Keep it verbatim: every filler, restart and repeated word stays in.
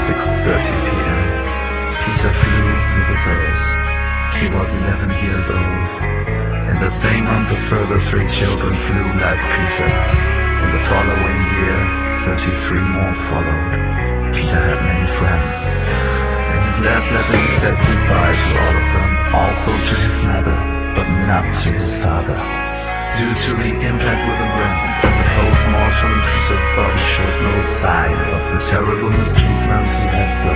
six thirty p m Peter flew with the birds. He was eleven years old, and the same month a further three children flew like Peter. In the following year, thirty-three more followed. Peter had many friends. In his last letter he said goodbye to all of them, also to his mother, but not to his father. Due to the impact with the ground, the post-mortem Peter's body showed no sign of the terrible mistreatment he had